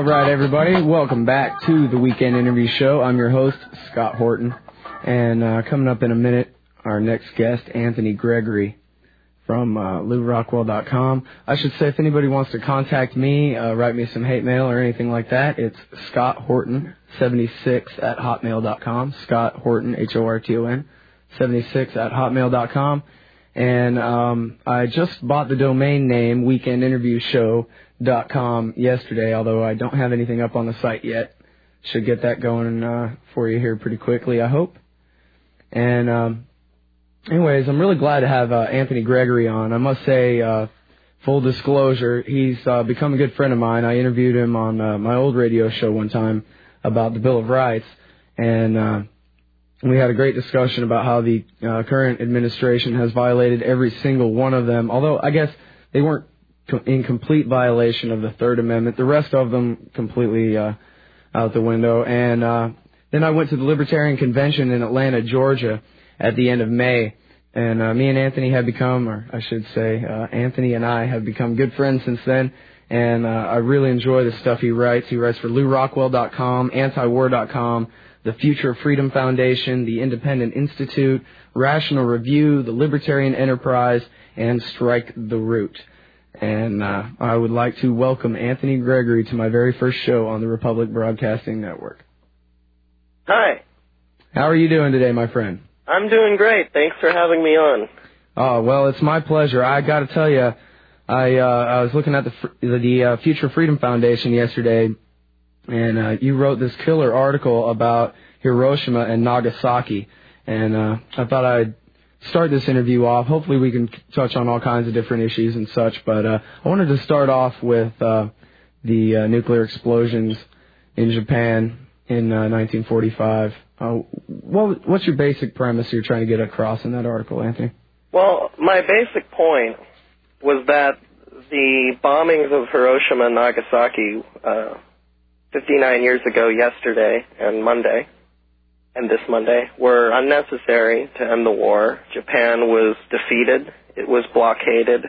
right, everybody. Welcome back to the Weekend Interview Show. I'm your host, Scott Horton. And coming up in a minute, our next guest, Anthony Gregory from LouRockwell.com. I should say, if anybody wants to contact me, write me some hate mail or anything like that, it's scotthorton76@hotmail.com. Scott Horton, Horton, 76@hotmail.com. And I just bought the domain name weekendinterviewshow.com yesterday, although I don't have anything up on the site yet. Should get that going for you here pretty quickly, I hope. And anyways, I'm really glad to have Anthony Gregory on. I must say, full disclosure, he's become a good friend of mine. I interviewed him on my old radio show one time about the Bill of Rights, and we had a great discussion about how the current administration has violated every single one of them, although I guess they weren't in complete violation of the Third Amendment. The rest of them completely out the window. And then I went to the Libertarian Convention in Atlanta, Georgia at the end of May. And me and Anthony have become, or I should say, Anthony and I have become good friends since then. And I really enjoy the stuff he writes. He writes for LouRockwell.com, Antiwar.com, the Future of Freedom Foundation, the Independent Institute, Rational Review, the Libertarian Enterprise, and Strike the Root. And I would like to welcome Anthony Gregory to my very first show on the Republic Broadcasting Network. Hi. How are you doing today, my friend? I'm doing great. Thanks for having me on. Oh, well, it's my pleasure. I got to tell you, I was looking at the Future Freedom Foundation yesterday, and you wrote this killer article about Hiroshima and Nagasaki, and I thought I'd start this interview off. Hopefully we can touch on all kinds of different issues and such, but I wanted to start off with the nuclear explosions in Japan in 1945. What's your basic premise you're trying to get across in that article, Anthony? Well, my basic point was that the bombings of Hiroshima and Nagasaki 59 years ago yesterday and Monday, and this Monday, were unnecessary to end the war. Japan was defeated. It was blockaded.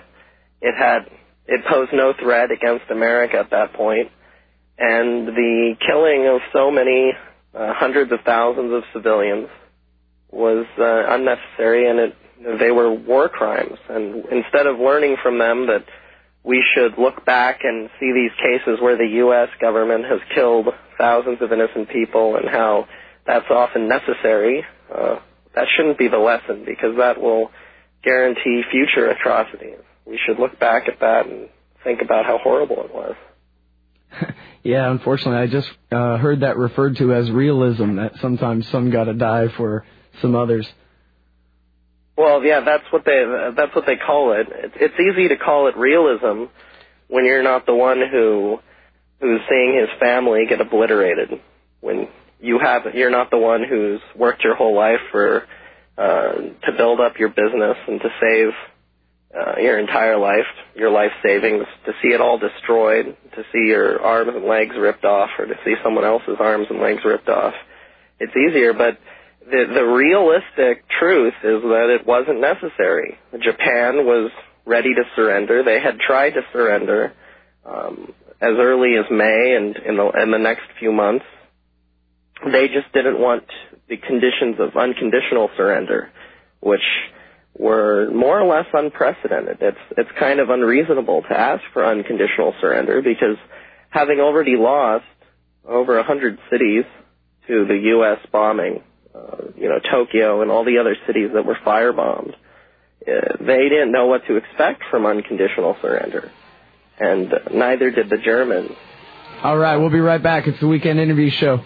It posed no threat against America at that point. And the killing of so many hundreds of thousands of civilians was unnecessary, and they were war crimes. And instead of learning from them that we should look back and see these cases where the U.S. government has killed thousands of innocent people and how that's often necessary, that shouldn't be the lesson, because that will guarantee future atrocities. We should look back at that and think about how horrible it was. Yeah, unfortunately, I just heard that referred to as realism, that sometimes some gotta die for some others. Well, yeah, that's what they call it. It's easy to call it realism when you're not the one who's seeing his family get obliterated. When you're not the one who's worked your whole life to build up your business and to save your entire life, your life savings, to see it all destroyed, to see your arms and legs ripped off, or to see someone else's arms and legs ripped off. It's easier, but the realistic truth is that it wasn't necessary. Japan was ready to surrender. They had tried to surrender as early as May and in the next few months. They just didn't want the conditions of unconditional surrender, which were more or less unprecedented. It's kind of unreasonable to ask for unconditional surrender, because having already lost over 100 cities to the U.S. bombing, Tokyo and all the other cities that were firebombed, they didn't know what to expect from unconditional surrender, and neither did the Germans. All right, we'll be right back. It's the Weekend Interview Show.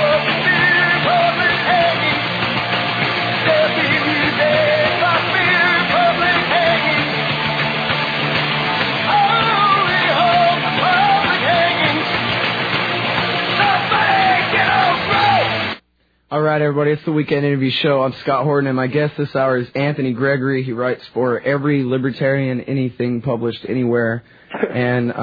Public All right, everybody, it's the Weekend Interview Show. I'm Scott Horton, and my guest this hour is Anthony Gregory. He writes for every libertarian, anything published anywhere. And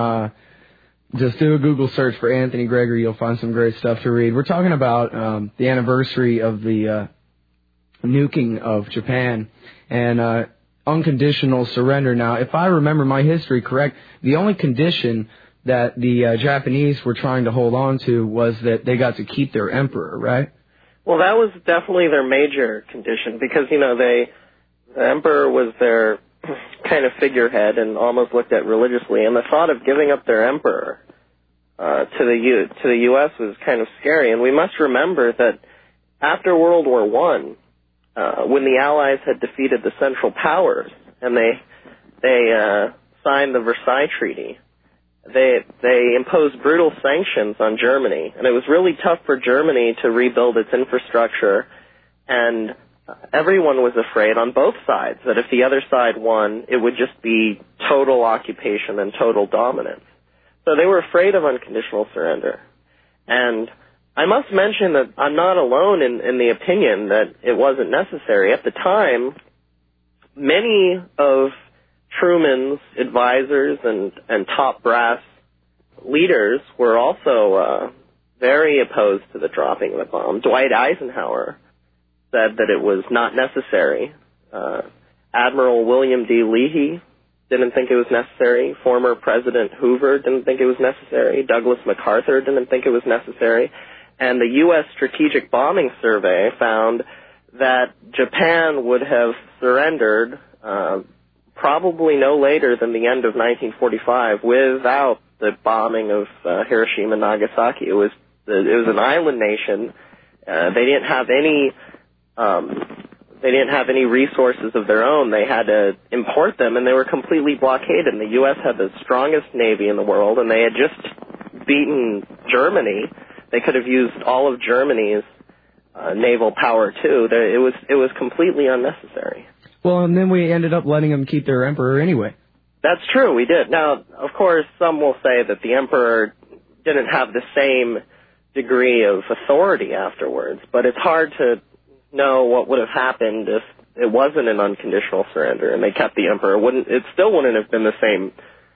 just do a Google search for Anthony Gregory. You'll find some great stuff to read. We're talking about the anniversary of the nuking of Japan and unconditional surrender. Now, if I remember my history correct, the only condition that the Japanese were trying to hold on to was that they got to keep their emperor, right? Well, that was definitely their major condition because, the emperor was their kind of figurehead and almost looked at religiously, and the thought of giving up their emperor to the U.S. was kind of scary. And we must remember that after World War I, when the Allies had defeated the Central Powers and they signed the Versailles Treaty, they imposed brutal sanctions on Germany, and it was really tough for Germany to rebuild its infrastructure, and everyone was afraid on both sides that if the other side won, it would just be total occupation and total dominance. So they were afraid of unconditional surrender. And I must mention that I'm not alone in the opinion that it wasn't necessary. At the time, many of Truman's advisors and top brass leaders were also very opposed to the dropping of the bomb. Dwight Eisenhower said that it was not necessary. Admiral William D. Leahy didn't think it was necessary. Former President Hoover didn't think it was necessary. Douglas MacArthur didn't think it was necessary. And the U.S. Strategic Bombing Survey found that Japan would have surrendered probably no later than the end of 1945 without the bombing of Hiroshima and Nagasaki. It was an island nation. They didn't have any resources of their own. They had to import them, and they were completely blockaded. And the U.S. had the strongest navy in the world, and they had just beaten Germany. They could have used all of Germany's naval power too. It was completely unnecessary. Well, and then we ended up letting them keep their emperor anyway. That's true, we did. Now, of course, some will say that the emperor didn't have the same degree of authority afterwards, but it's hard to know what would have happened if it wasn't an unconditional surrender and they kept the emperor. It still wouldn't have been the same.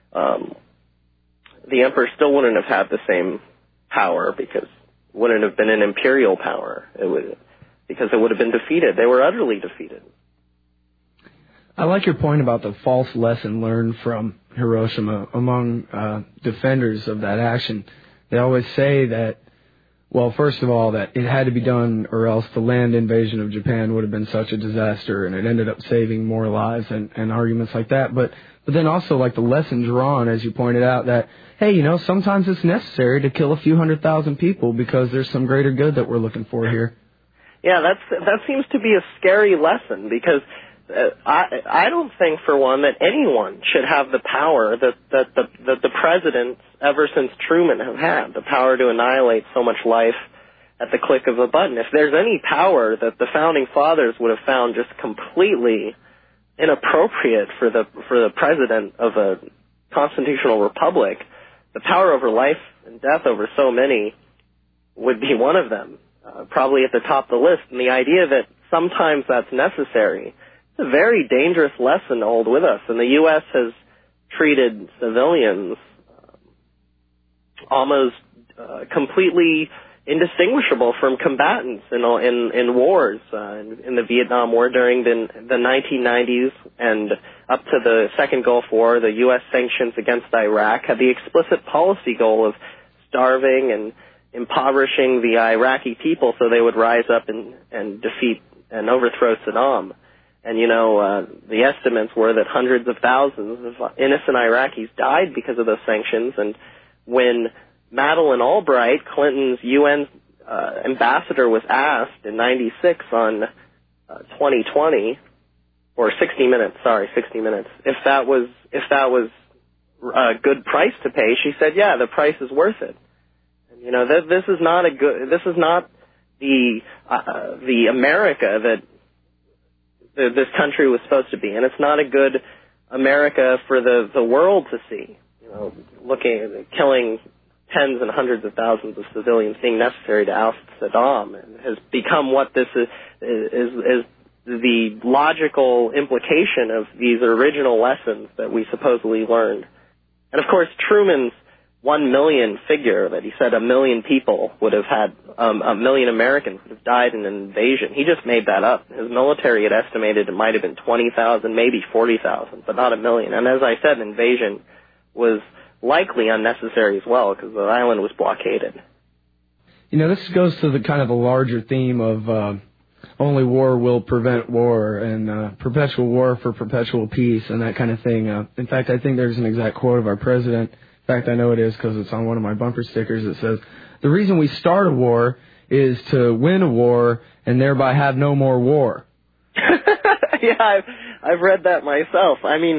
The emperor still wouldn't have had the same power because it wouldn't have been an imperial power. Because it would have been defeated. They were utterly defeated. I like your point about the false lesson learned from Hiroshima among defenders of that action. They always say that, well, first of all, that it had to be done or else the land invasion of Japan would have been such a disaster, and it ended up saving more lives and arguments like that. But then also, like, the lesson drawn, as you pointed out, that, hey, sometimes it's necessary to kill a few 100,000 people because there's some greater good that we're looking for here. Yeah, that seems to be a scary lesson because I don't think, for one, that anyone should have the power that the presidents ever since Truman have had, the power to annihilate so much life at the click of a button. If there's any power that the founding fathers would have found just completely inappropriate for the president of a constitutional republic, the power over life and death over so many would be one of them, probably at the top of the list. And the idea that sometimes that's necessary, it's a very dangerous lesson to hold with us. And the U.S. has treated civilians almost completely indistinguishable from combatants in wars. In the Vietnam War during the 1990s and up to the Second Gulf War, the U.S. sanctions against Iraq had the explicit policy goal of starving and impoverishing the Iraqi people so they would rise up and defeat and overthrow Saddam. And, the estimates were that hundreds of thousands of innocent Iraqis died because of those sanctions. And when Madeleine Albright, Clinton's UN ambassador, was asked in 96 on 2020, or 60 Minutes, if that was a good price to pay, she said, yeah, the price is worth it. And, this is not the America that this country was supposed to be, and it's not a good America for the world to see. Killing tens and hundreds of thousands of civilians being necessary to oust Saddam, and has become what this is the logical implication of these original lessons that we supposedly learned. And of course, Truman's 1 million figure that he said 1 million people would have had, 1 million Americans would have died in an invasion. He just made that up. His military had estimated it might have been 20,000, maybe 40,000, but not 1 million. And as I said, invasion was likely unnecessary as well because the island was blockaded. You know, this goes to the kind of the larger theme of only war will prevent war and perpetual war for perpetual peace and that kind of thing. In fact, I think there's an exact quote of our president. In fact, I know it is because it's on one of my bumper stickers. It says, "The reason we start a war is to win a war and thereby have no more war." Yeah, I've read that myself. I mean,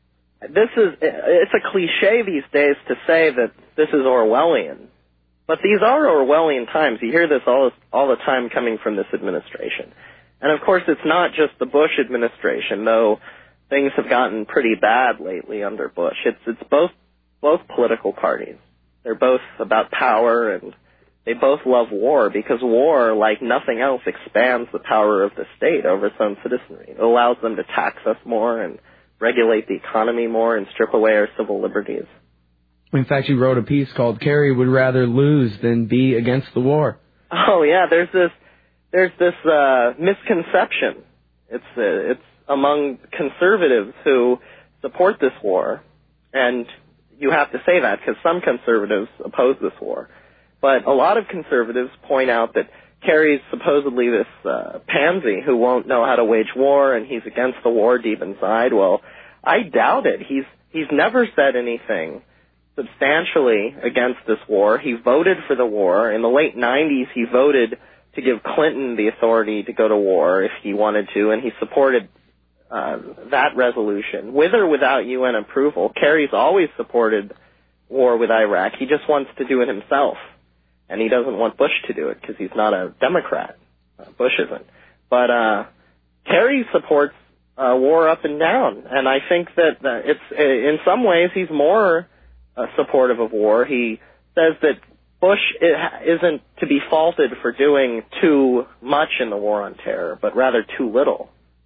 it's a cliche these days to say that this is Orwellian. But these are Orwellian times. You hear this all the time coming from this administration. And of course, it's not just the Bush administration, though things have gotten pretty bad lately under Bush. It's both political parties. They're both about power, and they both love war because war, like nothing else, expands the power of the state over its own citizenry. It allows them to tax us more and regulate the economy more and strip away our civil liberties. In fact, you wrote a piece called "Kerry Would Rather Lose Than Be Against the War." Oh yeah, there's this misconception. It's among conservatives who support this war, and you have to say that because some conservatives oppose this war. But a lot of conservatives point out that Kerry's supposedly this pansy who won't know how to wage war, and he's against the war deep inside. Well, I doubt it. He's never said anything substantially against this war. He voted for the war. In the late 90s, he voted to give Clinton the authority to go to war if he wanted to, and he supported that resolution. With or without UN approval, Kerry's always supported war with Iraq. He just wants to do it himself, and he doesn't want Bush to do it because he's not a Democrat. Bush isn't. But Kerry supports war up and down, and I think that it's in some ways he's more supportive of war. He says that Bush isn't to be faulted for doing too much in the war on terror, but rather too little.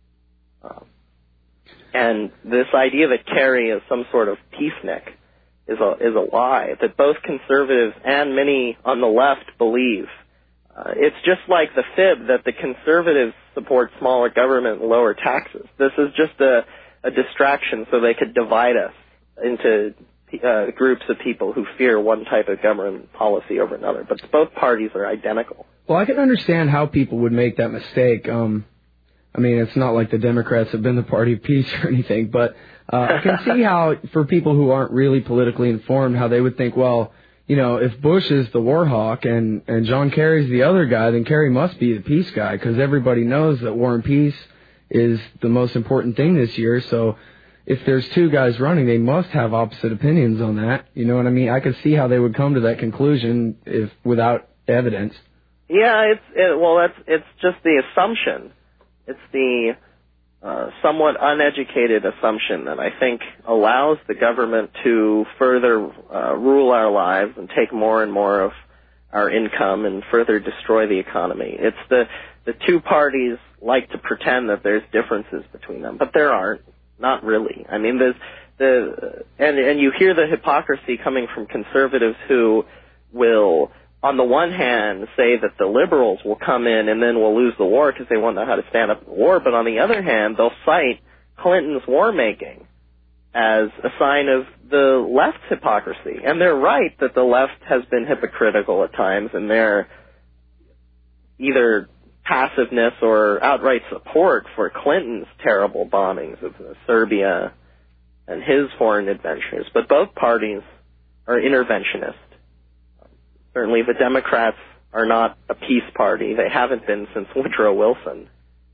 And this idea that Kerry is some sort of peacenik is a lie that both conservatives and many on the left believe. It's just like the fib that the conservatives support smaller government and lower taxes. This is just a distraction so they could divide us into groups of people who fear one type of government policy over another. But both parties are identical. Well, I can understand how people would make that mistake. I mean, it's not like the Democrats have been the party of peace or anything, but I can see how, for people who aren't really politically informed, how they would think, well, you know, if Bush is the war hawk and John Kerry's the other guy, then Kerry must be the peace guy, because everybody knows that war and peace is the most important thing this year. So if there's two guys running, they must have opposite opinions on that. You know what I mean? I could see how they would come to that conclusion if without evidence. Yeah, it's just the assumption. It's the somewhat uneducated assumption that I think allows the government to further rule our lives and take more and more of our income and further destroy the economy. It's the two parties like to pretend that there's differences between them, but there aren't. Not really. I mean, and you hear the hypocrisy coming from conservatives who will, on the one hand, say that the liberals will come in and then we'll lose the war because they won't know how to stand up in the war, but on the other hand, they'll cite Clinton's war-making as a sign of the left's hypocrisy. And they're right that the left has been hypocritical at times in their either passiveness or outright support for Clinton's terrible bombings of Serbia and his foreign adventures. But both parties are interventionist. Certainly the Democrats are not a peace party. They haven't been since Woodrow Wilson.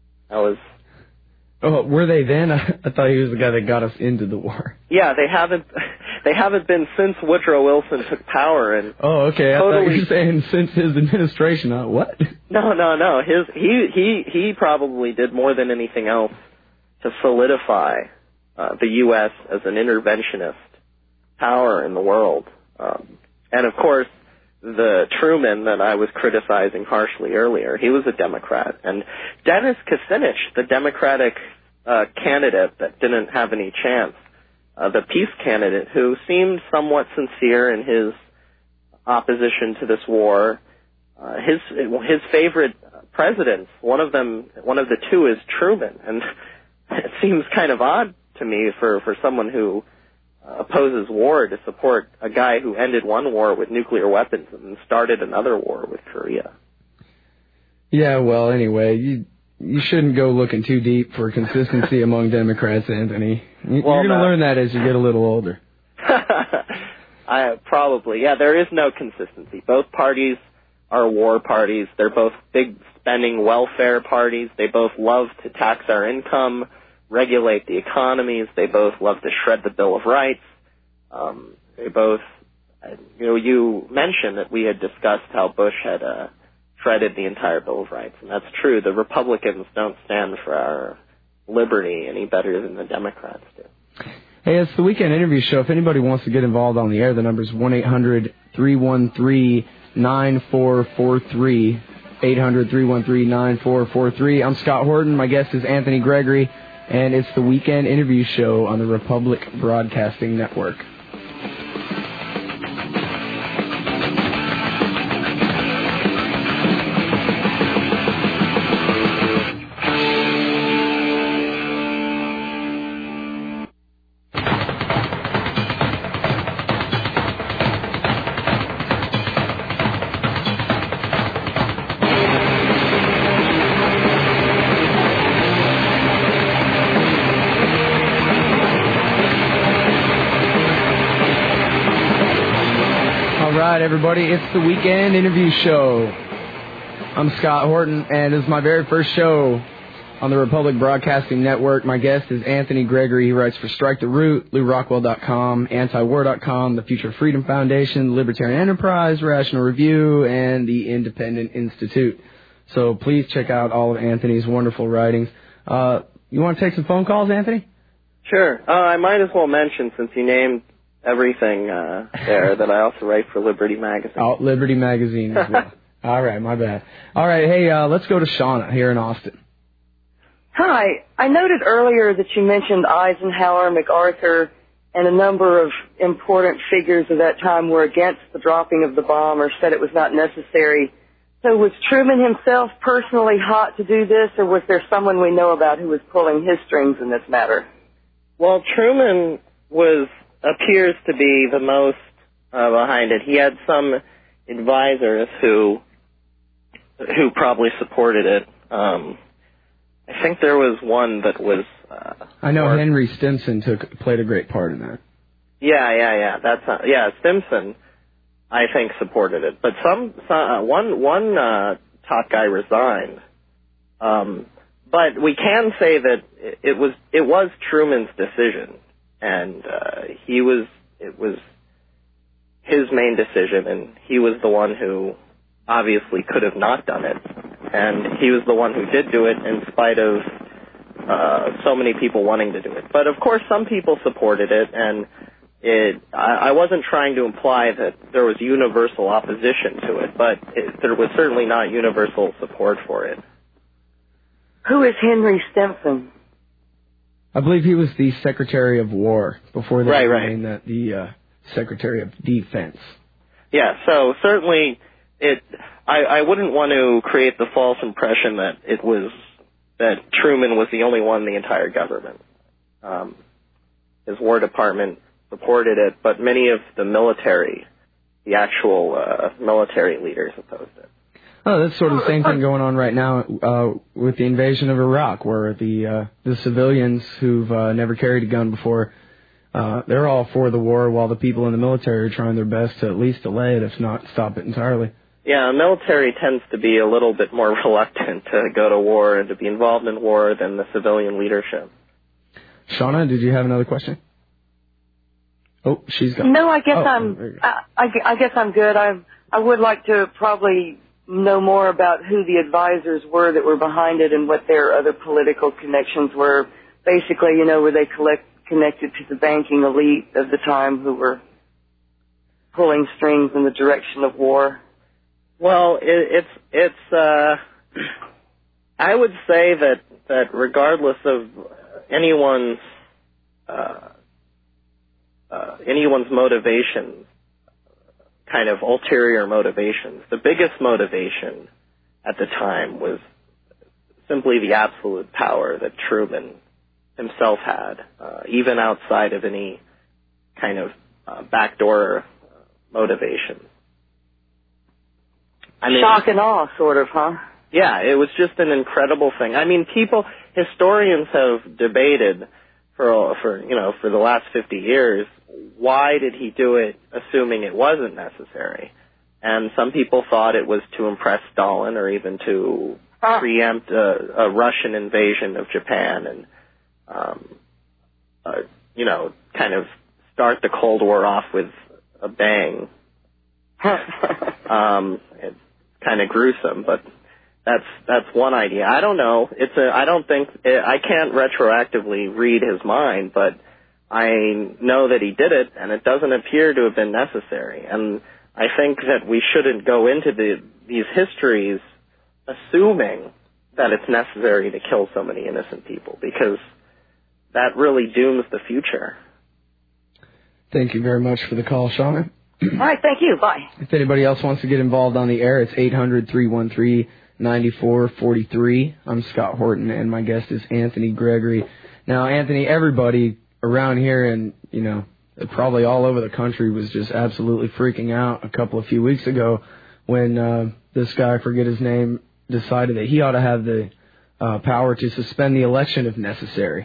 Oh, were they then? I thought he was the guy that got us into the war. Yeah, they haven't been since Woodrow Wilson took power. And oh, okay. I thought you were saying since his administration. What? No. He probably did more than anything else to solidify the U.S. as an interventionist power in the world. And of course, the Truman that I was criticizing harshly earlier, he was a Democrat. And Dennis Kucinich, the Democratic candidate that didn't have any chance, the peace candidate who seemed somewhat sincere in his opposition to this war, his favorite presidents, one of the two is Truman. And it seems kind of odd to me for someone who opposes war to support a guy who ended one war with nuclear weapons and started another war with Korea. Yeah, well, anyway, you shouldn't go looking too deep for consistency among Democrats, Anthony. You're going to learn that as you get a little older. Probably. Yeah, there is no consistency. Both parties are war parties. They're both big spending welfare parties. They both love to tax our income, regulate the economies. They both love to shred the Bill of Rights. They both, you mentioned that we had discussed how Bush had shredded the entire Bill of Rights, and that's true. The Republicans don't stand for our liberty any better than the Democrats do. Hey, it's the Weekend Interview Show. If anybody wants to get involved on the air, the number is 1-800-313-9443. 800-313-9443. I'm Scott Horton. My guest is Anthony Gregory, and it's the Weekend Interview Show on the Republic Broadcasting Network. Everybody, it's the Weekend Interview Show. I'm Scott Horton, and it's my very first show on the Republic Broadcasting Network. My guest is Anthony Gregory. He writes for Strike the Root, LouRockwell.com, Antiwar.com, the Future Freedom Foundation, Libertarian Enterprise, Rational Review, and the Independent Institute. So please check out all of Anthony's wonderful writings. You want to take some phone calls, Anthony? Sure. I might as well mention, since you named everything there, that I also write for Liberty Magazine. Oh, Liberty Magazine as well. All right, my bad. All right, hey, let's go to Shauna here in Austin. Hi. I noted earlier that you mentioned Eisenhower, MacArthur, and a number of important figures of that time were against the dropping of the bomb or said it was not necessary. So was Truman himself personally hot to do this, or was there someone we know about who was pulling his strings in this matter? Well, Truman appears to be the most behind it. He had some advisors who probably supported it. I think there was one that was. I know Henry Stimson played a great part in that. Yeah. Stimson, I think, supported it, but one top guy resigned. But we can say that it was Truman's decision. And it was his main decision, and he was the one who obviously could have not done it. And he was the one who did do it in spite of so many people wanting to do it. But of course, some people supported it, and I wasn't trying to imply that there was universal opposition to it, but there was certainly not universal support for it. Who is Henry Stimson? I believe he was the Secretary of War before they named that the Secretary of Defense. Yeah, so certainly I wouldn't want to create the false impression that that Truman was the only one in the entire government. His War Department supported it, but many of the actual military leaders opposed it. Oh, that's sort of the same thing going on right now with the invasion of Iraq, where the civilians who've never carried a gun before, they're all for the war, while the people in the military are trying their best to at least delay it, if not stop it entirely. Yeah, the military tends to be a little bit more reluctant to go to war and to be involved in war than the civilian leadership. Shauna, did you have another question? Oh, she's gone. No, I guess I guess I'm good. I would like to probably know more about who the advisors were that were behind it and what their other political connections were. Basically, were they connected to the banking elite of the time who were... pulling strings in the direction of war? Well, I would say that regardless of anyone's motivations, kind of ulterior motivations, the biggest motivation at the time was simply the absolute power that Truman himself had, even outside of any kind of backdoor motivation. I mean, shock and awe, sort of, huh? Yeah, it was just an incredible thing. I mean, historians have debated for the last 50 years, why did he do it assuming it wasn't necessary? And some people thought it was to impress Stalin or even to preempt a Russian invasion of Japan and, kind of start the Cold War off with a bang. It's kind of gruesome, but that's one idea. I don't know. I can't retroactively read his mind, but I know that he did it, and it doesn't appear to have been necessary. And I think that we shouldn't go into these histories assuming that it's necessary to kill so many innocent people, because that really dooms the future. Thank you very much for the call, Shauna. All right, thank you. Bye. If anybody else wants to get involved on the air, it's 800-313-9443. I'm Scott Horton, and my guest is Anthony Gregory. Now, Anthony, everybody around here and, probably all over the country was just absolutely freaking out a few weeks ago when this guy, I forget his name, decided that he ought to have the power to suspend the election if necessary.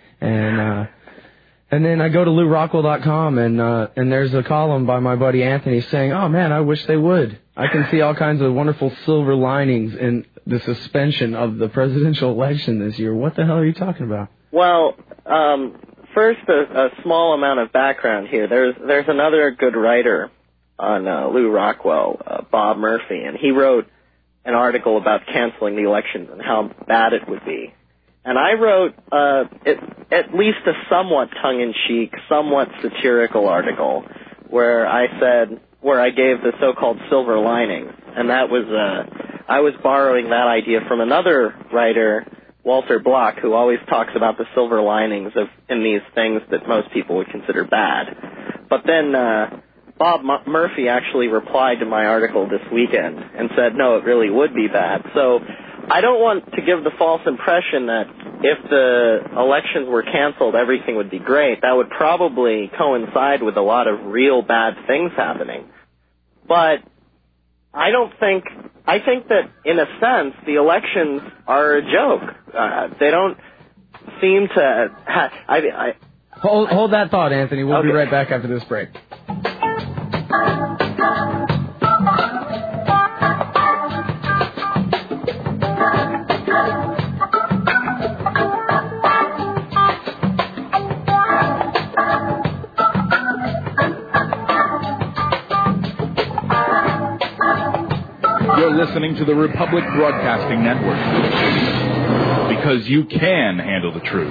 And then I go to LouRockwell.com and there's a column by my buddy Anthony saying, "Oh man, I wish they would. I can see all kinds of wonderful silver linings in the suspension of the presidential election this year." What the hell are you talking about? Well, first a small amount of background here. There's another good writer on Lou Rockwell, Bob Murphy, and he wrote an article about canceling the elections and how bad it would be. And I wrote at least a somewhat tongue-in-cheek, somewhat satirical article where I gave the so-called silver linings, and that was I was borrowing that idea from another writer, Walter Block, who always talks about the silver linings in these things that most people would consider bad. But then Bob Murphy actually replied to my article this weekend and said, no, it really would be bad. So I don't want to give the false impression that if the elections were canceled, everything would be great. That would probably coincide with a lot of real bad things happening. But I think that in a sense, the elections are a joke. They don't seem to Hold that thought, Anthony. We'll be right back after this break. You're listening to the Republic Broadcasting Network, because you can handle the truth.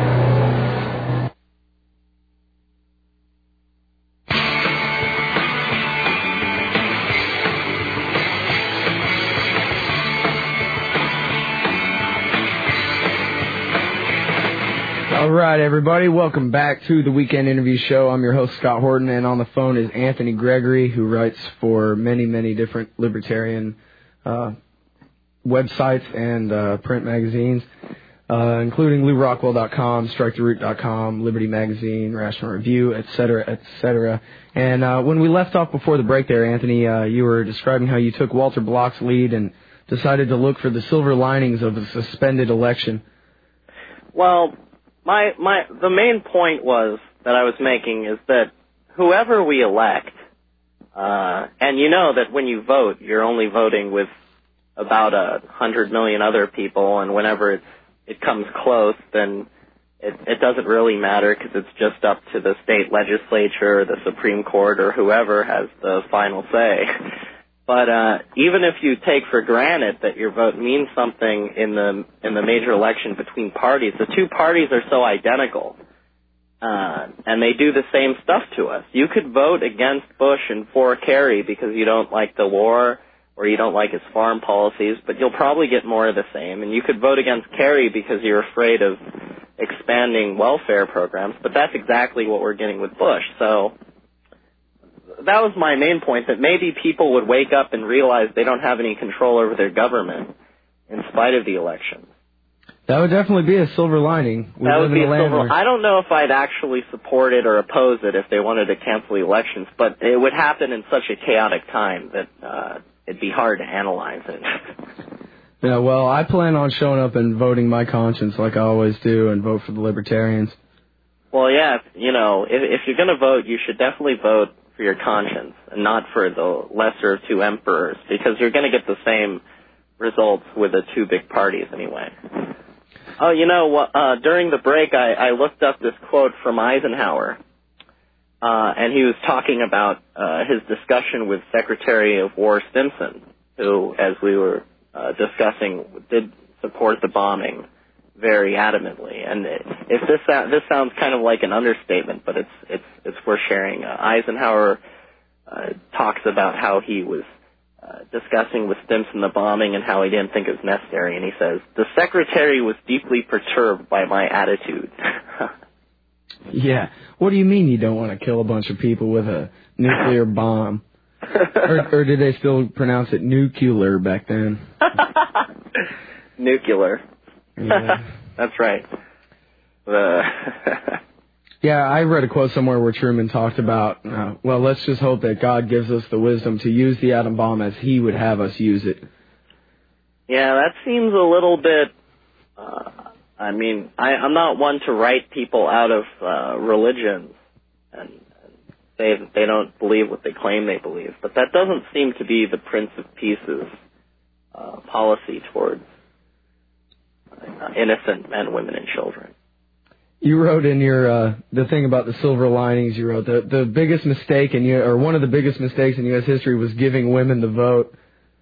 All right, everybody, welcome back to the Weekend Interview Show. I'm your host, Scott Horton, and on the phone is Anthony Gregory, who writes for many, many different libertarian websites and print magazines, including LouRockwell.com, StrikeTheRoot.com, Liberty Magazine, Rational Review, et cetera. And when we left off before the break there, Anthony, you were describing how you took Walter Block's lead and decided to look for the silver linings of a suspended election. Well, the main point that I was making is that whoever we elect, and you know that when you vote, you're only voting with about 100 million other people, and whenever it comes close, then it doesn't really matter because it's just up to the state legislature, the Supreme Court, or whoever has the final say. But even if you take for granted that your vote means something in the major election between parties, the two parties are so identical and they do the same stuff to us. You could vote against Bush and for Kerry because you don't like the war or you don't like his foreign policies, but you'll probably get more of the same. And you could vote against Kerry because you're afraid of expanding welfare programs, but that's exactly what we're getting with Bush. So that was my main point, that maybe people would wake up and realize they don't have any control over their government in spite of the election. That would definitely be a silver lining. That would be a silver. I don't know if I'd actually support it or oppose it if they wanted to cancel the elections, but it would happen in such a chaotic time that it'd be hard to analyze it. Yeah, well, I plan on showing up and voting my conscience like I always do and vote for the Libertarians. Well, yeah, if you're going to vote, you should definitely vote for your conscience and not for the lesser of two emperors, because you're going to get the same results with the two big parties anyway. Oh, during the break, I looked up this quote from Eisenhower, and he was talking about his discussion with Secretary of War Stimson, who, as we were discussing, did support the bombing very adamantly. And if this sounds kind of like an understatement, but it's worth sharing. Eisenhower talks about how he was discussing with Stimson the bombing and how he didn't think it was necessary, and he says, "The Secretary was deeply perturbed by my attitude." Yeah. What do you mean you don't want to kill a bunch of people with a nuclear bomb? or did they still pronounce it nuclear back then? Nuclear. Yeah. That's right. Yeah, I read a quote somewhere where Truman talked about, let's just hope that God gives us the wisdom to use the atom bomb as he would have us use it. Yeah, that seems a little bit, I'm not one to write people out of religions and say that they don't believe what they claim they believe, but that doesn't seem to be the Prince of Peace's policy towards innocent men, women, and children. You wrote in your the thing about the silver linings. You wrote the biggest mistake one of the biggest mistakes in U.S. history was giving women the vote.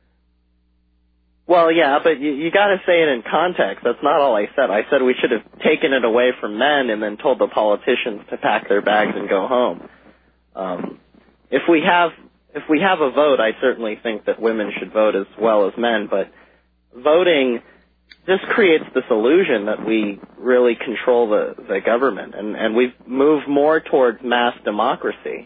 Well, yeah, but you got to say it in context. That's not all I said. I said we should have taken it away from men and then told the politicians to pack their bags and go home. If we have a vote, I certainly think that women should vote as well as men. But voting just creates this illusion that we really control the government, and we've moved more towards mass democracy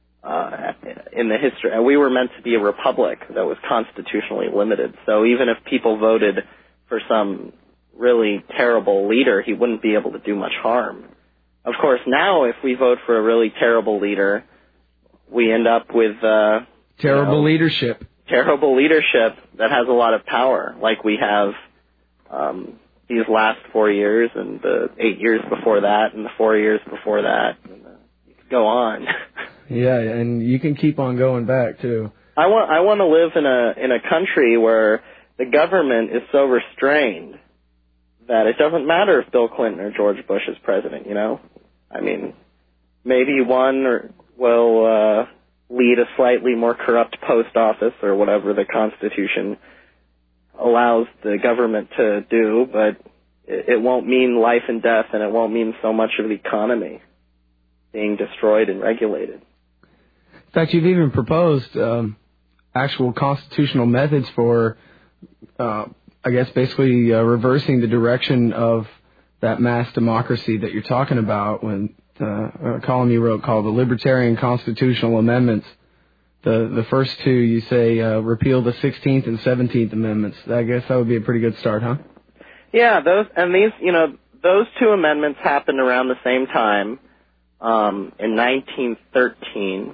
in the history. And we were meant to be a republic that was constitutionally limited. So even if people voted for some really terrible leader, he wouldn't be able to do much harm. Of course, now if we vote for a really terrible leader, we end up with terrible leadership. Terrible leadership that has a lot of power, like we have these last 4 years and the 8 years before that and the 4 years before that. And, you could go on. Yeah, and you can keep on going back too. I want to live in a country where the government is so restrained that it doesn't matter if Bill Clinton or George Bush is president. I mean, maybe one will lead a slightly more corrupt post office or whatever the Constitution allows the government to do, but it won't mean life and death, and it won't mean so much of the economy being destroyed and regulated. In fact, you've even proposed actual constitutional methods for, basically reversing the direction of that mass democracy that you're talking about when a column you wrote called The Libertarian Constitutional Amendments. The first two, you say, repeal the 16th and 17th Amendments. I guess that would be a pretty good start, huh? Yeah, those two amendments happened around the same time, in 1913,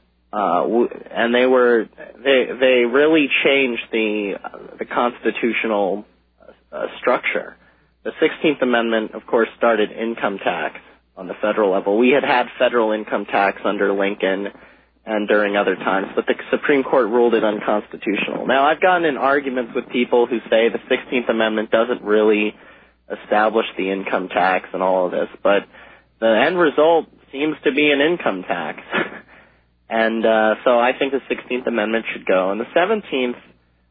and they really changed the constitutional structure. The 16th Amendment, of course, started income tax on the federal level. We had federal income tax under Lincoln and during other times, but the Supreme Court ruled it unconstitutional. Now, I've gotten in arguments with people who say the 16th Amendment doesn't really establish the income tax and all of this, but the end result seems to be an income tax. And so I think the 16th Amendment should go. And the 17th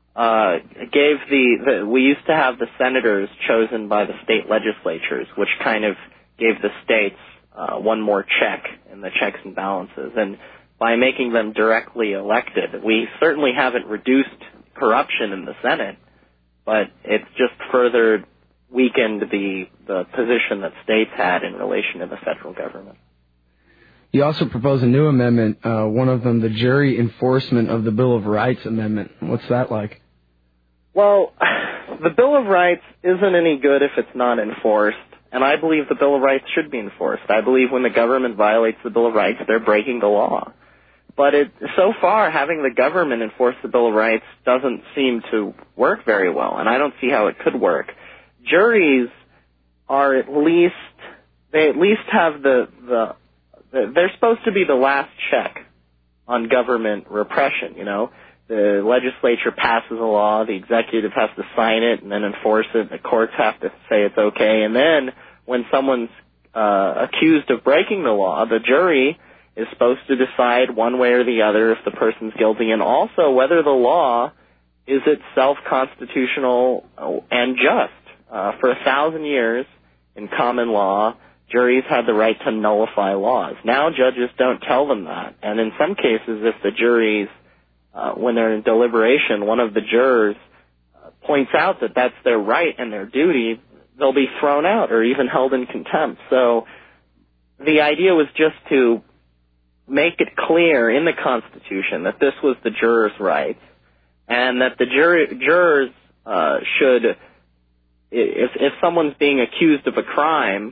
we used to have the senators chosen by the state legislatures, which kind of gave the states one more check in the checks and balances. And by making them directly elected, we certainly haven't reduced corruption in the Senate, but it's just further weakened the position that states had in relation to the federal government. You also propose a new amendment, one of them, the Jury Enforcement of the Bill of Rights Amendment. What's that like? Well, the Bill of Rights isn't any good if it's not enforced, and I believe the Bill of Rights should be enforced. I believe when the government violates the Bill of Rights, they're breaking the law. But so far, having the government enforce the Bill of Rights doesn't seem to work very well, and I don't see how it could work. Juries are they at least have they're supposed to be the last check on government repression, you know. The legislature passes a law, the executive has to sign it and then enforce it, the courts have to say it's okay, and then when someone's accused of breaking the law, the jury is supposed to decide one way or the other if the person's guilty, and also whether the law is itself constitutional and just. For 1,000 years in common law, juries had the right to nullify laws. Now judges don't tell them that, and in some cases, if the juries, when they're in deliberation, one of the jurors points out that that's their right and their duty, they'll be thrown out or even held in contempt. So the idea was just to make it clear in the Constitution that this was the jurors' rights, and that the jurors should, if someone's being accused of a crime,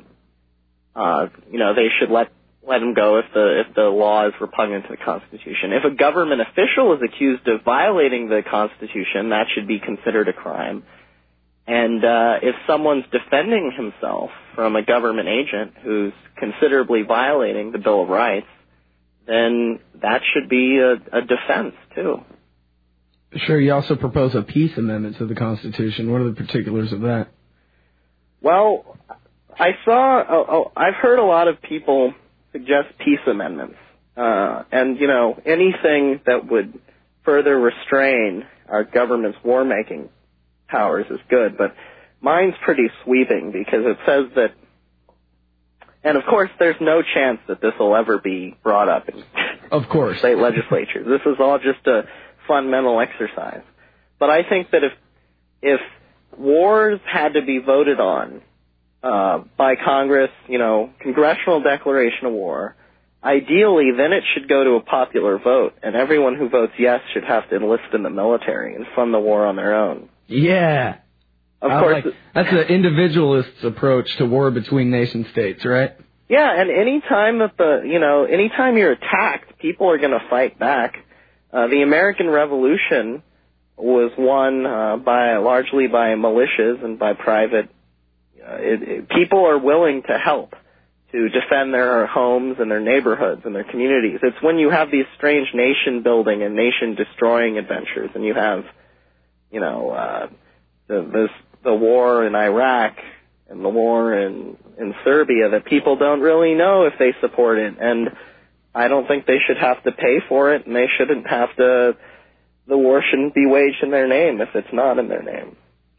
they should let him go if the law is repugnant to the Constitution. If a government official is accused of violating the Constitution, that should be considered a crime. And if someone's defending himself from a government agent who's considerably violating the Bill of Rights, then that should be a defense, too. Sure. You also propose a peace amendment to the Constitution. What are the particulars of that? Well, I've heard a lot of people suggest peace amendments. And, anything that would further restrain our government's war-making powers is good. But mine's pretty sweeping because it says that, and of course there's no chance that this will ever be brought up in state legislatures. This is all just a fundamental exercise. But I think that if wars had to be voted on by Congress, congressional declaration of war, ideally then it should go to a popular vote, and everyone who votes yes should have to enlist in the military and fund the war on their own. Yeah. Of course. That's an individualist's approach to war between nation states, right? Yeah, and anytime anytime you're attacked, people are going to fight back. The American Revolution was won largely by militias and by private. People are willing to help to defend their homes and their neighborhoods and their communities. It's when you have these strange nation-building and nation-destroying adventures, and you have, the war in Iraq and the war in Serbia, that people don't really know if they support it, and I don't think they should have to pay for it, and they shouldn't have to. The war shouldn't be waged in their name if it's not in their name.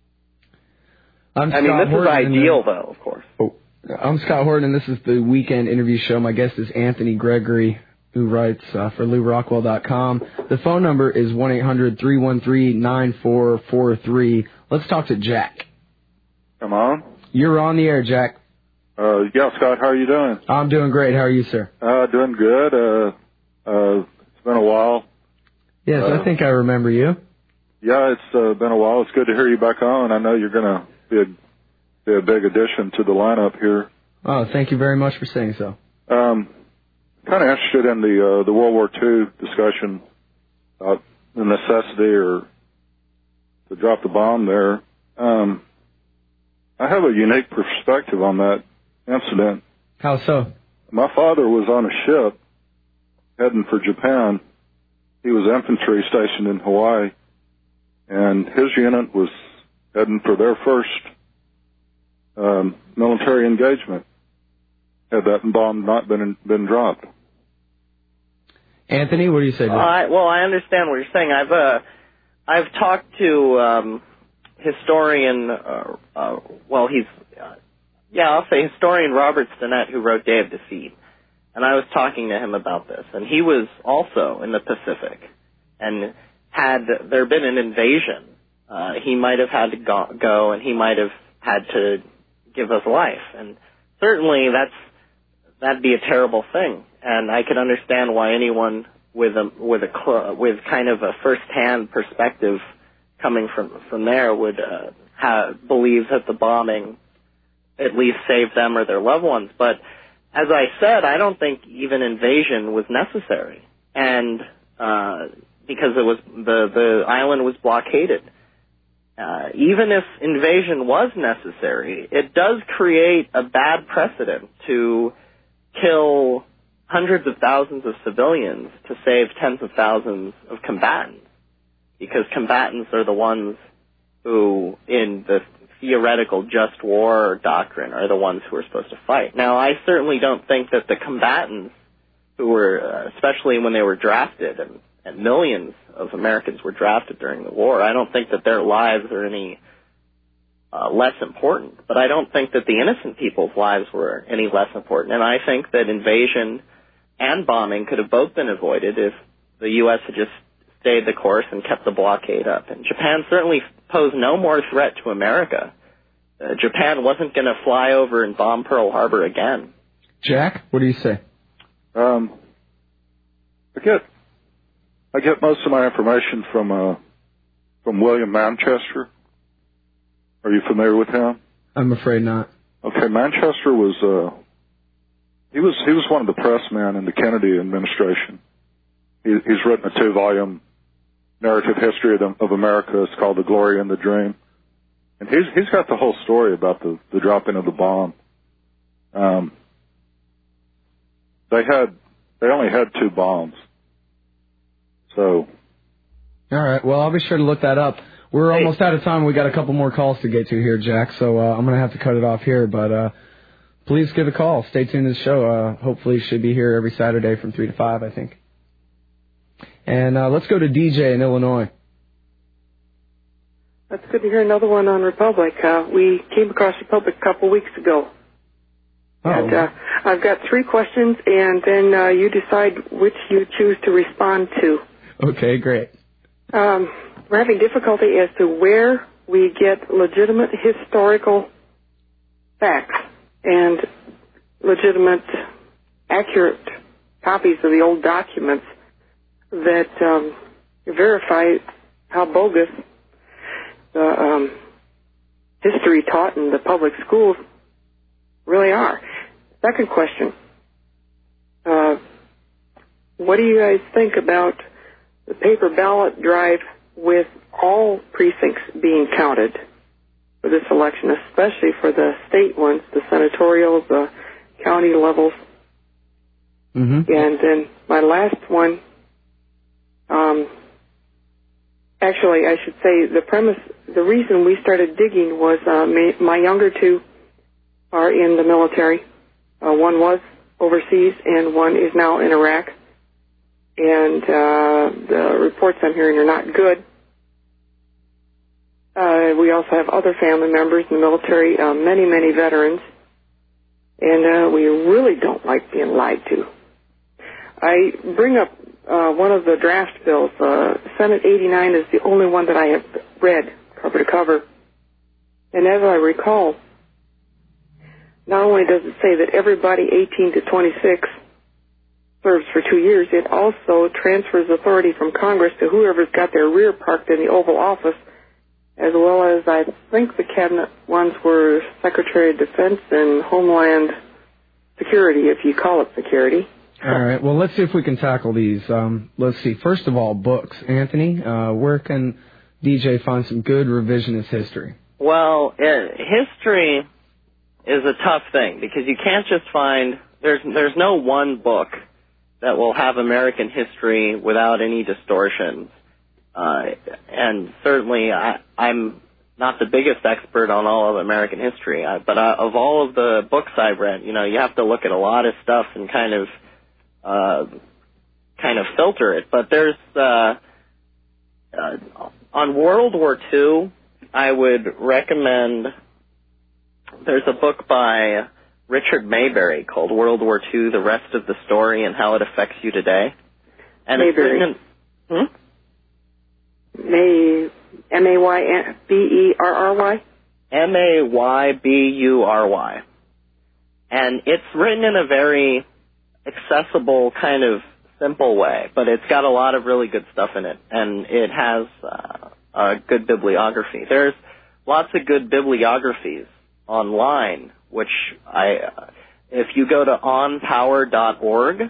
This is ideal, though, of course. I'm Scott Horton, and this is the Weekend Interview Show. My guest is Anthony Gregory, who writes for LouRockwell.com. The phone number is 1-800-313-9443. Let's talk to Jack. Come on. You're on the air, Jack. Yeah, Scott, how are you doing? I'm doing great. How are you, sir? Doing good. It's been a while. Yes, I think I remember you. Yeah, it's been a while. It's good to hear you back on. I know you're going to be a big addition to the lineup here. Oh, thank you very much for saying so. Kind of interested in the World War II discussion about the necessity or to drop the bomb there. I have a unique perspective on that incident. How so? My father was on a ship heading for Japan. He was infantry stationed in Hawaii, and his unit was heading for their first military engagement, had that bomb not been dropped. Anthony, what do you say? I understand what you're saying. I've talked to historian. Yeah, I'll say historian Robert Stinnett, who wrote Day of Defeat. And I was talking to him about this. And he was also in the Pacific. And had there been an invasion, he might have had to go and he might have had to give us life. And certainly that'd be a terrible thing. And I could understand why anyone with kind of a first-hand perspective coming from there would believe that the bombing at least saved them or their loved ones. But as I said, I don't think even invasion was necessary, and because it was the island was blockaded. Even if invasion was necessary, it does create a bad precedent to kill hundreds of thousands of civilians to save tens of thousands of combatants, because combatants are the ones who, in the theoretical just war doctrine, are the ones who are supposed to fight. Now, I certainly don't think that the combatants who were, especially when they were drafted, and millions of Americans were drafted during the war, I don't think that their lives are any less important. But I don't think that the innocent people's lives were any less important. And I think that invasion and bombing could have both been avoided if the U.S. had just stayed the course and kept the blockade up. And Japan certainly posed no more threat to America. Japan wasn't going to fly over and bomb Pearl Harbor again. Jack, what do you say? I get most of my information from William Manchester. Are you familiar with him? I'm afraid not. Okay, Manchester was he was one of the press men in the Kennedy administration. He's written a 2-volume narrative history of America. It's called The Glory and the Dream. And he's got the whole story about the dropping of the bomb. They only had 2 bombs. So. All right. Well, I'll be sure to look that up. We're almost out of time. We got a couple more calls to get to here, Jack. So I'm going to have to cut it off here. But please give a call. Stay tuned to the show. Hopefully, should be here every Saturday from 3 to 5, I think. And let's go to DJ in Illinois. That's good to hear another one on Republic. We came across Republic a couple weeks ago. Oh. And I've got 3 questions, and then you decide which you choose to respond to. Okay, great. We're having difficulty as to where we get legitimate historical facts and legitimate, accurate copies of the old documents that verify how bogus the history taught in the public schools really are. Second question, what do you guys think about the paper ballot drive with all precincts being counted for this election, especially for the state ones, the senatorial, the county levels? Mm-hmm. And then my last one, actually, I should say the reason we started digging was my younger 2 are in the military. One was overseas and one is now in Iraq. And the reports I'm hearing are not good. We also have other family members in the military, many veterans. And we really don't like being lied to. I bring up one of the draft bills. Senate 89 is the only one that I have read cover to cover. And as I recall, not only does it say that everybody 18 to 26 serves for 2 years, it also transfers authority from Congress to whoever's got their rear parked in the Oval Office, as well as I think the cabinet ones were Secretary of Defense and Homeland Security, if you call it security. All right. Well, let's see if we can tackle these. Let's see. First of all, books. Anthony, where can DJ find some good revisionist history? Well, history is a tough thing because you can't just find there's no one book that will have American history without any distortions. And certainly I'm not the biggest expert on all of American history, but of all of the books I've read, you have to look at a lot of stuff and kind of filter it. But there's on World War II, I would recommend there's a book by Richard Mayberry called World War II, The Rest of the Story and How It Affects You Today. And Mayberry. It's written M-A-Y-B-E-R-R-Y? Maybury. And it's written in a very accessible, kind of simple way, but it's got a lot of really good stuff in it, and it has a good bibliography. There's lots of good bibliographies online, which if you go to onpower.org,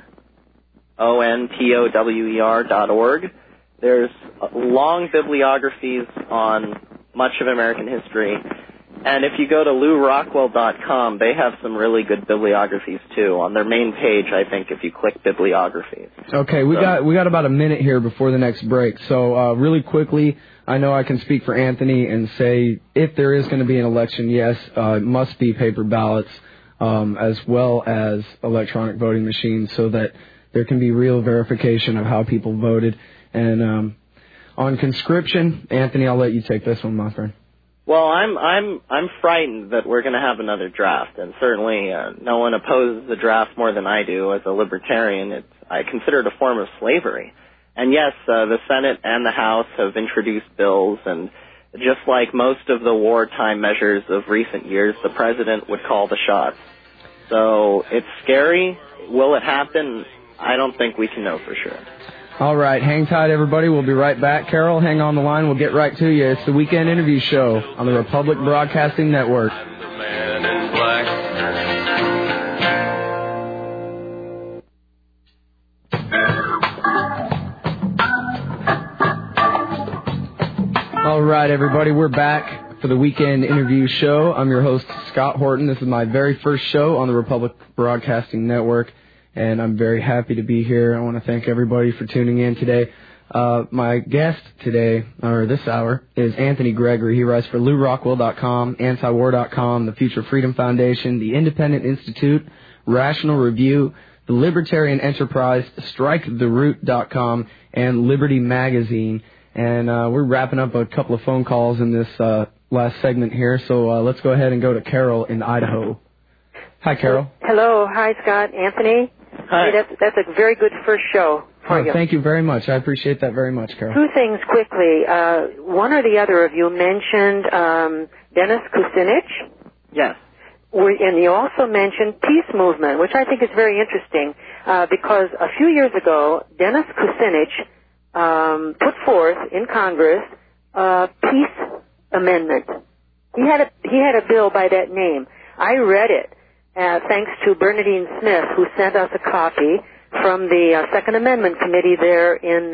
onpower.org, there's long bibliographies on much of American history. And if you go to LouRockwell.com, they have some really good bibliographies too. On their main page, I think, if you click bibliographies. Okay, we got about a minute here before the next break. So really quickly, I know I can speak for Anthony and say if there is going to be an election, yes, it must be paper ballots as well as electronic voting machines so that there can be real verification of how people voted. And on conscription, Anthony, I'll let you take this one, my friend. Well, I'm frightened that we're going to have another draft, and certainly no one opposes the draft more than I do. As a libertarian, I consider it a form of slavery. And yes, the Senate and the House have introduced bills, and just like most of the wartime measures of recent years, the president would call the shots. So it's scary. Will it happen? I don't think we can know for sure. All right, hang tight, everybody. We'll be right back. Carol, hang on the line. We'll get right to you. It's the Weekend Interview Show on the Republic Broadcasting Network. I'm the man in black. All right, everybody, we're back for the Weekend Interview Show. I'm your host, Scott Horton. This is my very first show on the Republic Broadcasting Network, and I'm very happy to be here. I want to thank everybody for tuning in today. My guest today, or this hour, is Anthony Gregory. He writes for LouRockwell.com, Antiwar.com, the Future Freedom Foundation, the Independent Institute, Rational Review, the Libertarian Enterprise, StrikeTheRoot.com, and Liberty Magazine. And we're wrapping up a couple of phone calls in this last segment here, so let's go ahead and go to Carol in Idaho. Hi, Carol. Hello. Hi, Scott. Anthony. Hi. Hey, that's a very good first show for you. Thank you very much. I appreciate that very much, Carol. Two things quickly. One or the other of you mentioned Dennis Kucinich. Yes. And you also mentioned peace movement, which I think is very interesting because a few years ago, Dennis Kucinich put forth in Congress a peace amendment. He had a bill by that name. I read it. Thanks to Bernadine Smith, who sent us a copy from the Second Amendment Committee there in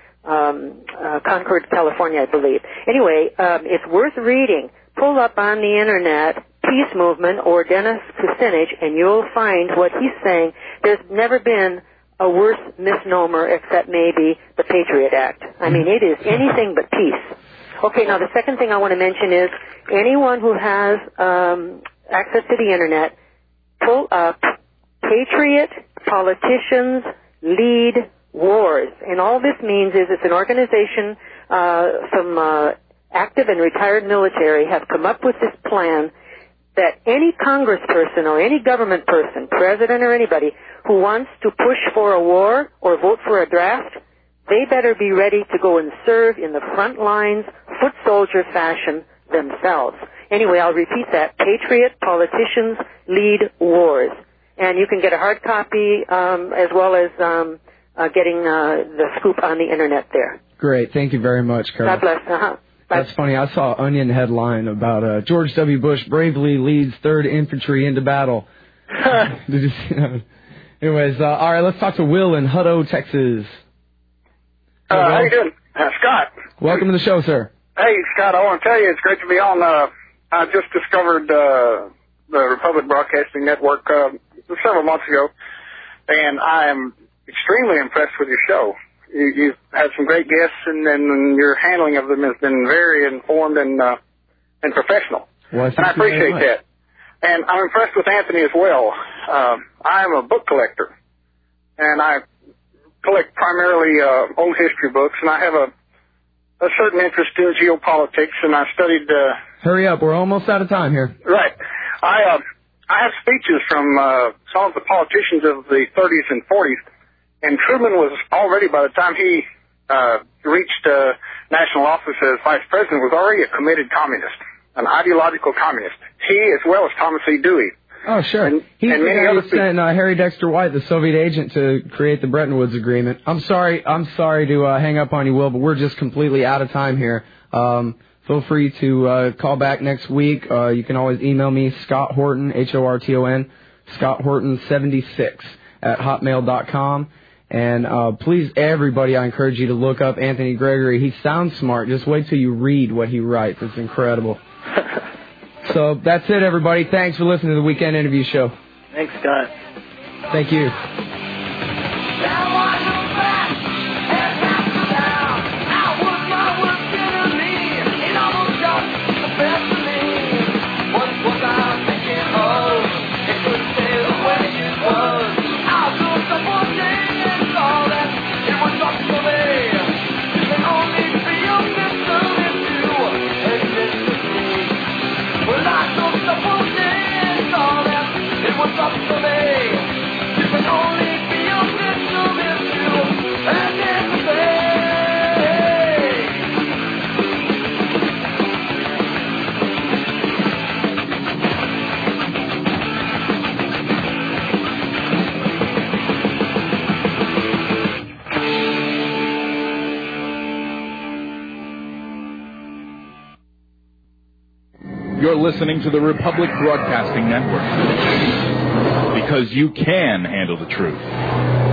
Concord, California, I believe. Anyway, it's worth reading. Pull up on the Internet Peace Movement or Dennis Kucinich, and you'll find what he's saying. There's never been a worse misnomer except maybe the Patriot Act. I mean, it is anything but peace. Okay, now the second thing I want to mention is anyone who has access to the Internet, pull up Patriot Politicians Lead Wars. And all this means is it's an organization, some active and retired military have come up with this plan that any congressperson or any government person, president or anybody, who wants to push for a war or vote for a draft, they better be ready to go and serve in the front lines, foot soldier fashion themselves. Anyway, I'll repeat that. Patriot Politicians Lead Wars. And you can get a hard copy as well as getting the scoop on the Internet there. Great. Thank you very much, Carol. God bless. Bye. That's funny. I saw an Onion headline about George W. Bush bravely leads 3rd Infantry into battle. Did you see that? Anyways, all right, let's talk to Will in Hutto, Texas. How you doing? Scott. Welcome to the show, sir. Hey, Scott, I want to tell you it's great to be on. I just discovered the Republic Broadcasting Network several months ago, and I am extremely impressed with your show. You've had some great guests, and your handling of them has been very informed and professional. Well, and I appreciate that. And I'm impressed with Anthony as well. I am a book collector, and I collect primarily old history books, and I have a certain interest in geopolitics, and I studied... Hurry up, we're almost out of time here. Right. I have speeches from some of the politicians of the 30s and 40s, and Truman was already, by the time he reached national office as vice president, was already a committed communist, an ideological communist. He, as well as Thomas E. Dewey. Oh, sure. He's the guy who sent Harry Dexter White, the Soviet agent, to create the Bretton Woods Agreement. I'm sorry to hang up on you, Will, but we're just completely out of time here. Feel free to call back next week. You can always email me, Scott Horton, Horton, Scott Horton 76 at hotmail.com. And please, everybody, I encourage you to look up Anthony Gregory. He sounds smart. Just wait till you read what he writes. It's incredible. So that's it, everybody. Thanks for listening to the Weekend Interview Show. Thanks, Scott. Thank you. You're listening to the Republic Broadcasting Network. Because you can handle the truth.